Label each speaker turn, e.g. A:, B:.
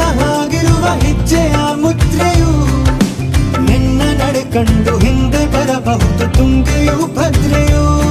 A: ಹಾಗಿರುವ ಹೆಜ್ಜೆಯ ಮುದ್ರೆಯು ನಿನ್ನ ನಡೆ ಕಂಡು ಹಿಂದೆ ಬರಬಹುದು ತುಂಗೆಯು ಭದ್ರೆಯು